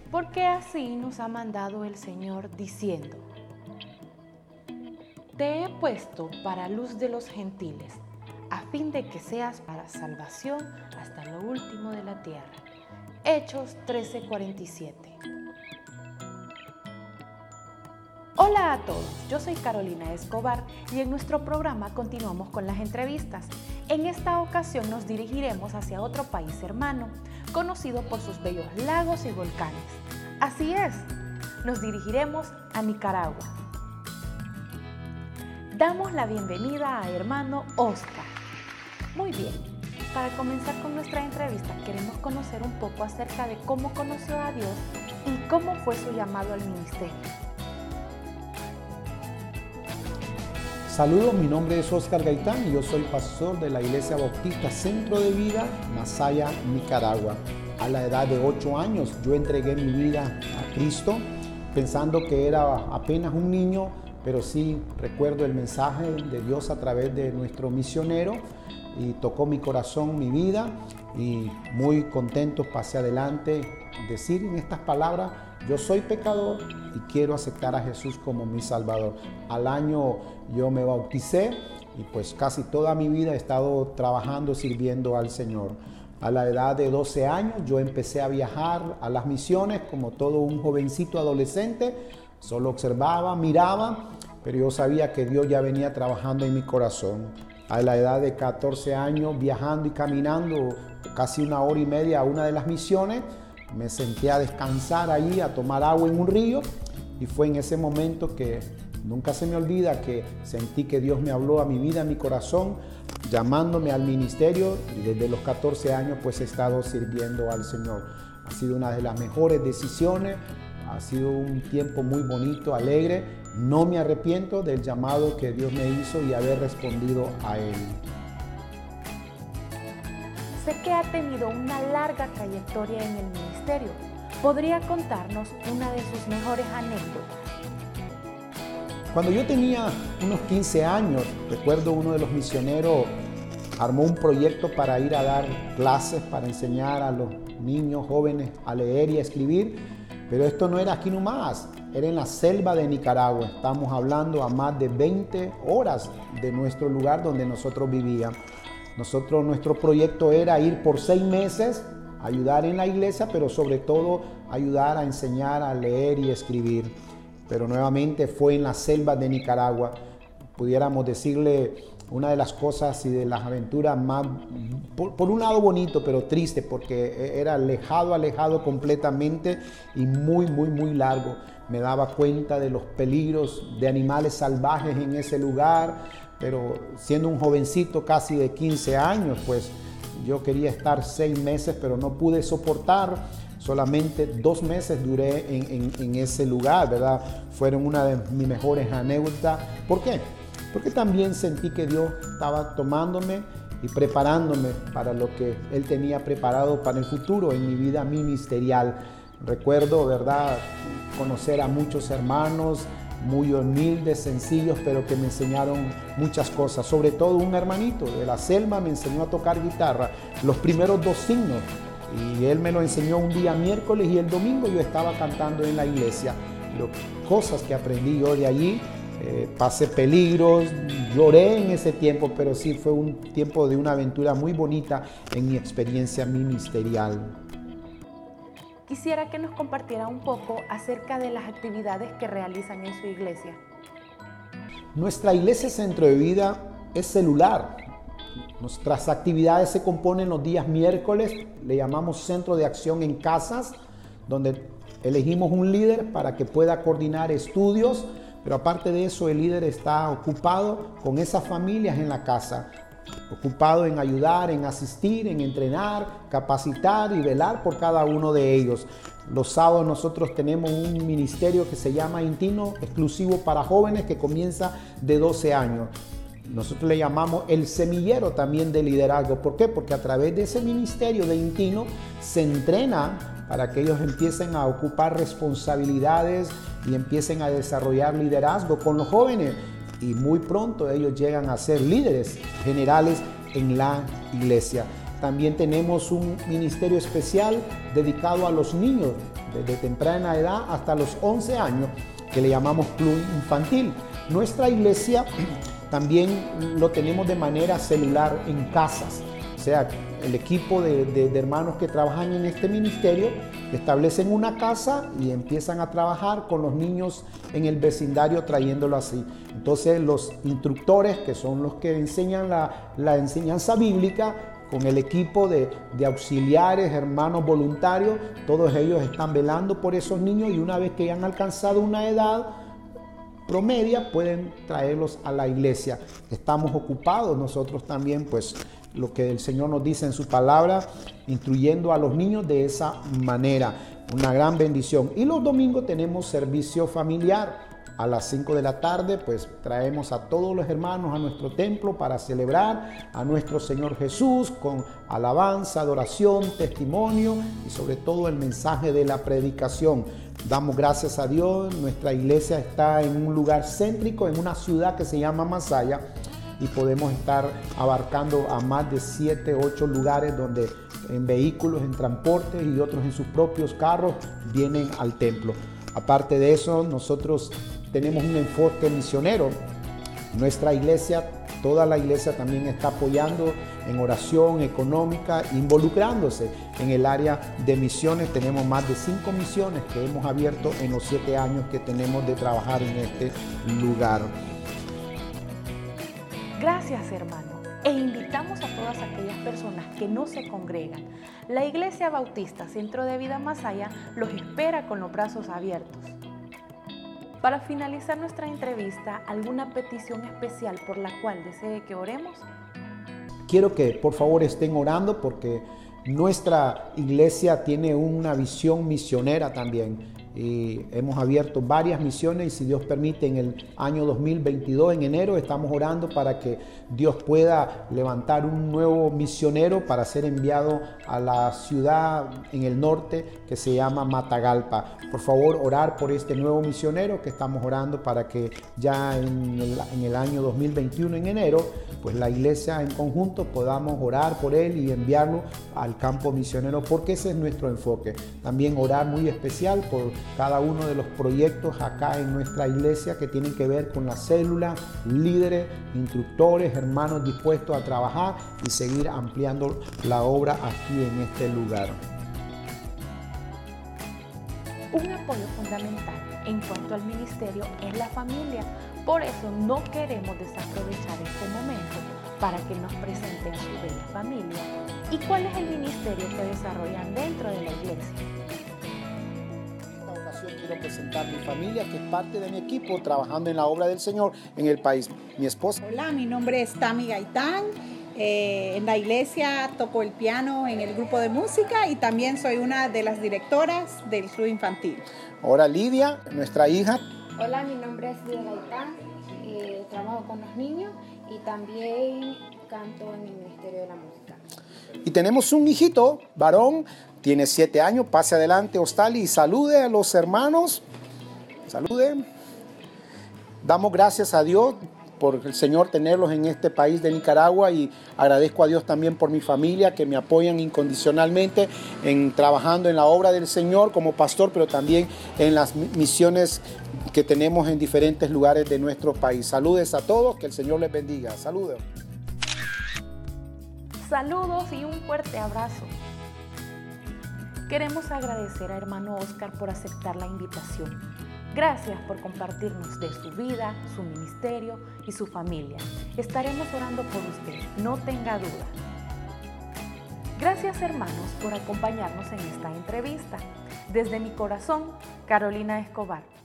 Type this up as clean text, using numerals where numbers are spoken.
porque así nos ha mandado el Señor diciendo: Te he puesto para luz de los gentiles, a fin de que seas para salvación hasta lo último de la tierra. Hechos 13:47. Hola a todos, yo soy Carolina Escobar y en nuestro programa continuamos con las entrevistas. En esta ocasión nos dirigiremos hacia otro país hermano, conocido por sus bellos lagos y volcanes. Así es, nos dirigiremos a Nicaragua. Damos la bienvenida a hermano Oscar. Muy bien, para comenzar con nuestra entrevista queremos conocer un poco acerca de cómo conoció a Dios y cómo fue su llamado al ministerio. Saludos, mi nombre es Oscar Gaitán y yo soy pastor de la Iglesia Bautista Centro de Vida, Masaya, Nicaragua. A la edad de 8 años yo entregué mi vida a Cristo pensando que era apenas un niño, pero sí recuerdo el mensaje de Dios a través de nuestro misionero y tocó mi corazón, mi vida, y muy contento pasé adelante decir en estas palabras: yo soy pecador y quiero aceptar a Jesús como mi Salvador. Al año yo me bauticé y pues casi toda mi vida he estado trabajando, sirviendo al Señor. A la edad de 12 años yo empecé a viajar a las misiones como todo un jovencito adolescente. Solo observaba, miraba, pero yo sabía que Dios ya venía trabajando en mi corazón. A la edad de 14 años viajando y caminando casi 1 hora y media a una de las misiones, me senté a descansar ahí, a tomar agua en un río, y fue en ese momento que nunca se me olvida que sentí que Dios me habló a mi vida, a mi corazón, llamándome al ministerio, y desde los 14 años pues he estado sirviendo al Señor. Ha sido una de las mejores decisiones, ha sido un tiempo muy bonito, alegre. No me arrepiento del llamado que Dios me hizo y haber respondido a Él. Sé que ha tenido una larga trayectoria en el ministerio. ¿Podría contarnos una de sus mejores anécdotas? Cuando yo tenía unos 15 años, recuerdo uno de los misioneros armó un proyecto para ir a dar clases, para enseñar a los niños jóvenes a leer y a escribir, pero esto no era aquí nomás, era en la selva de Nicaragua. Estamos hablando a más de 20 horas de nuestro lugar donde nosotros vivíamos. Nuestro proyecto era ir por 6 meses, ayudar en la iglesia, pero sobre todo ayudar a enseñar a leer y escribir. Pero nuevamente fue en la selva de Nicaragua. Pudiéramos decirle una de las cosas y de las aventuras más, por un lado bonito, pero triste, porque era alejado completamente y muy largo. Me daba cuenta de los peligros de animales salvajes en ese lugar. Pero siendo un jovencito casi de 15 años, pues yo quería estar 6 meses, pero no pude soportar. Solamente 2 meses duré en ese lugar, ¿verdad? Fueron una de mis mejores anécdotas. ¿Por qué? Porque también sentí que Dios estaba tomándome y preparándome para lo que Él tenía preparado para el futuro en mi vida ministerial. Recuerdo, ¿verdad?, conocer a muchos hermanos muy humildes, sencillos, pero que me enseñaron muchas cosas. Sobre todo un hermanito de la selva me enseñó a tocar guitarra, los primeros 2 signos, y él me lo enseñó un día miércoles, y el domingo yo estaba cantando en la iglesia. Cosas que aprendí yo de allí, pasé peligros, lloré en ese tiempo, pero sí fue un tiempo de una aventura muy bonita en mi experiencia ministerial. Quisiera que nos compartiera un poco acerca de las actividades que realizan en su iglesia. Nuestra iglesia Centro de Vida es celular. Nuestras actividades se componen los días miércoles, le llamamos Centro de Acción en Casas, donde elegimos un líder para que pueda coordinar estudios, pero aparte de eso el líder está ocupado con esas familias en la casa, ocupado en ayudar, en asistir, en entrenar, capacitar y velar por cada uno de ellos. Los sábados nosotros tenemos un ministerio que se llama Intino, exclusivo para jóvenes, que comienza de 12 años. Nosotros le llamamos el semillero también de liderazgo. ¿Por qué? Porque a través de ese ministerio de Intino se entrena para que ellos empiecen a ocupar responsabilidades y empiecen a desarrollar liderazgo con los jóvenes. Y muy pronto ellos llegan a ser líderes generales en la iglesia. También tenemos un ministerio especial dedicado a los niños desde temprana edad hasta los 11 años, que le llamamos club infantil. Nuestra iglesia también lo tenemos de manera celular en casas. O sea, el equipo de hermanos que trabajan en este ministerio establecen una casa y empiezan a trabajar con los niños en el vecindario, trayéndolo así. Entonces los instructores, que son los que enseñan la enseñanza bíblica, con el equipo de auxiliares, hermanos voluntarios, todos ellos están velando por esos niños, y una vez que han alcanzado una edad promedia pueden traerlos a la iglesia. Estamos ocupados nosotros también, pues lo que el Señor nos dice en su palabra, instruyendo a los niños de esa manera. Una gran bendición. Y los domingos tenemos servicio familiar. A las 5 de la tarde, pues traemos a todos los hermanos a nuestro templo para celebrar a nuestro Señor Jesús con alabanza, adoración, testimonio y sobre todo el mensaje de la predicación. Damos gracias a Dios. Nuestra iglesia está en un lugar céntrico, en una ciudad que se llama Masaya, y podemos estar abarcando a más de 7, 8 lugares donde en vehículos, en transportes y otros en sus propios carros vienen al templo. Aparte de eso, nosotros tenemos un enfoque misionero. Nuestra iglesia, toda la iglesia también está apoyando en oración económica, involucrándose en el área de misiones. Tenemos más de 5 misiones que hemos abierto en los 7 años que tenemos de trabajar en este lugar. Gracias, hermano. E invitamos a todas aquellas personas que no se congregan. La Iglesia Bautista Centro de Vida Masaya los espera con los brazos abiertos. Para finalizar nuestra entrevista, ¿alguna petición especial por la cual desee que oremos? Quiero que por favor estén orando, porque nuestra iglesia tiene una visión misionera también. Y hemos abierto varias misiones, y si Dios permite, en el año 2022, en enero, estamos orando para que Dios pueda levantar un nuevo misionero para ser enviado a la ciudad en el norte que se llama Matagalpa. Por favor, orar por este nuevo misionero que estamos orando para que ya en el año 2021, en enero, pues la iglesia en conjunto podamos orar por él y enviarlo al campo misionero, porque ese es nuestro enfoque. También orar muy especial por cada uno de los proyectos acá en nuestra iglesia que tienen que ver con la célula, líderes, instructores, hermanos dispuestos a trabajar y seguir ampliando la obra aquí en este lugar. Un apoyo fundamental en cuanto al ministerio es la familia. Por eso no queremos desaprovechar este momento para que nos presenten su bella familia. ¿Y cuál es el ministerio que desarrollan dentro de la iglesia? Quiero presentar mi familia, que es parte de mi equipo trabajando en la obra del Señor en el país. Mi esposa. Hola, mi nombre es Tami Gaitán. En la iglesia toco el piano en el grupo de música y también soy una de las directoras del club infantil. Ahora Lidia, nuestra hija. Hola, mi nombre es Lidia Gaitán. Trabajo con los niños y también canto en el Ministerio de la Música. Y tenemos un hijito, varón. Tiene 7 años, pase adelante, Ostali, y salude a los hermanos. Salude. Damos gracias a Dios por el Señor tenerlos en este país de Nicaragua, y agradezco a Dios también por mi familia, que me apoyan incondicionalmente en trabajando en la obra del Señor como pastor, pero también en las misiones que tenemos en diferentes lugares de nuestro país. Saludes a todos, que el Señor les bendiga. Saludos. Saludos y un fuerte abrazo. Queremos agradecer a hermano Oscar por aceptar la invitación. Gracias por compartirnos de su vida, su ministerio y su familia. Estaremos orando por usted, no tenga duda. Gracias, hermanos, por acompañarnos en esta entrevista. Desde mi corazón, Carolina Escobar.